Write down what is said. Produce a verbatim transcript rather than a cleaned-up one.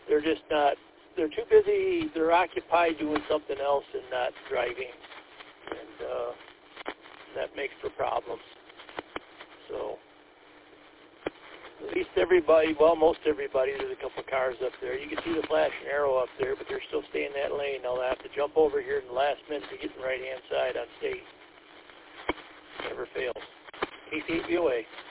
they're just not, they're too busy, they're occupied doing something else and not driving, and uh, that makes for problems. So at least everybody, well, most everybody, there's a couple of cars up there. You can see the flashing arrow up there, but they're still staying in that lane. They'll have to jump over here in the last minute to get in the right-hand side on state. Never fails. K C eight B O A.